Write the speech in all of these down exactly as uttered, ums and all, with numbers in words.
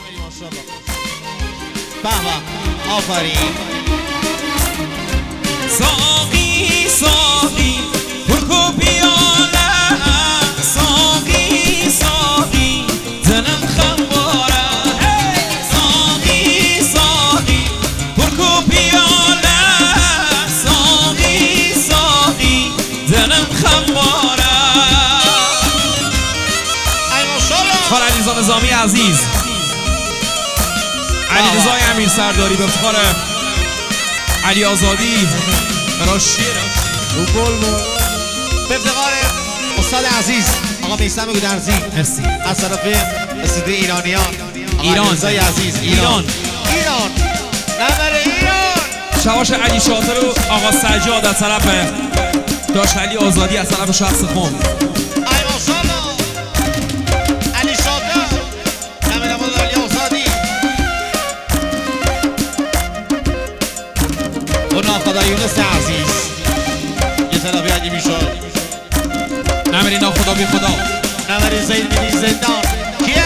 بابا آفرین. ساقی ساقی پرکو پیاله، ساقی ساقی دلم خماره. ساقی ساقی پرکو پیاله، ساقی ساقی دلم خماره. افتخار علیرضا نظامی عزیز، علیرضا امیر سرداری به افتخار علی آزادی برای شیر رو گل به افتخار استاد عزیز آقا میثم گودرزی، مرسی. از طرف استودیو ایرانیان ایران علیرضای عزیز. ایران ایران نمر ایران. شواش علی شاطر و آقا سجاد از طرف داش علی آزادی از طرف شخص خون. ای ماشاءالله علی شاطر نمر نماد علی آزادی و ناخدا یونس عزیز یه طرفی علی میشد. نمری ناخدا بی خدا نمر زید بیدی زندان کیه؟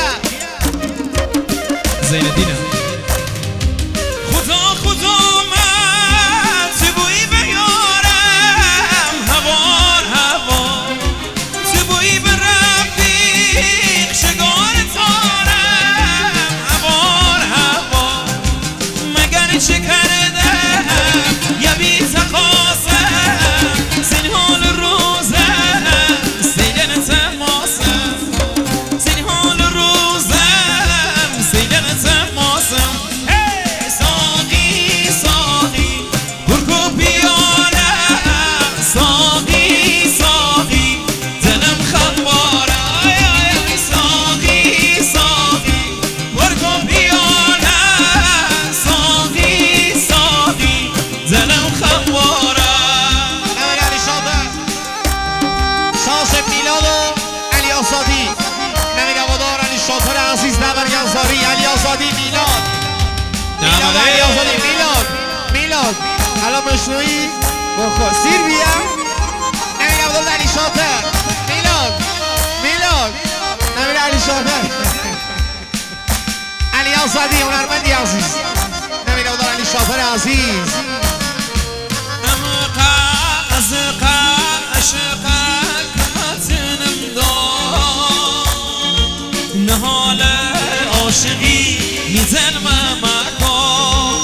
زین دینه. خدا خدا من تو بویی بیارم، هوار هوار تو بویی به رفیق شگار تارم. هوار هوار مگر چه کردم یا بی تقاسم، زین حال روزم سیلن تماسم، زین حال روزم سیلن تماسم. ساقی ساقی پرکو پیاله، ساقی ساقی دلم خماره. ساقی ساقی پرکو پیاله، ساقی ساقی دلم خماره. نمر علی شاطر شانس میلاد و علی آزادی. نمر هوادار علی شاطر عزیز، نمر گنزاری علی آزادی میلاد. میلاد علی آزادی میلاد میلاد الان مشنوی بخور سیر بیا. نمر هوادار علی شاطر میلاد میلاد نمر علی شاطر علی آزادی هنرمندی عزیز. نمر هوادار علی شاطر عزیز. از عشقک متنم دار، نهال عاشقی میزن ممکان،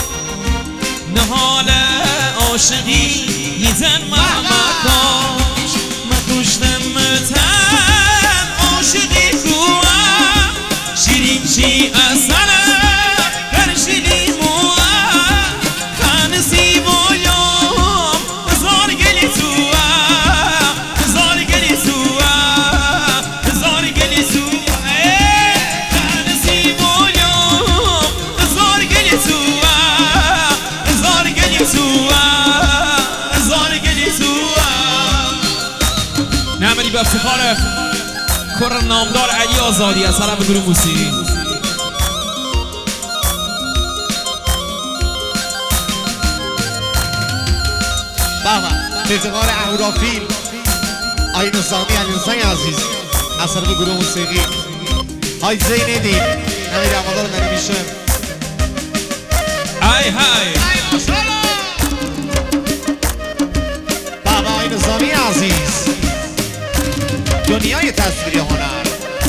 نهال عاشقی میزن ممکان. مکشتم متن عاشقی خوام، شیرین چی اصلم برشیلی موام. خان زیبایام هزار گلی توام، هزار گلی توام، هزار گلی توام. خان زیبایام هزار گلی توام، هزار گلی توام، هزار گلی توام. نمری به افتخار کر نامدار علی آزادی از طرف گروه موسیقی. بابا به افتخار اهورافیل آی نظامی علیرضای عزیز از طرف گروه موسیقی. های زین دین نمیر هوادار نمی میشه. های های بابا آی نظامی عزیز دنیای تصویری هنر.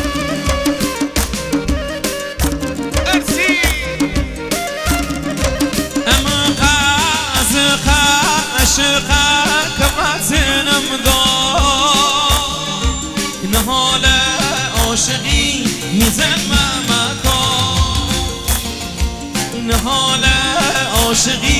عشقك متنم دار، نهال عاشقی میزن ممکان، نهال عاشقی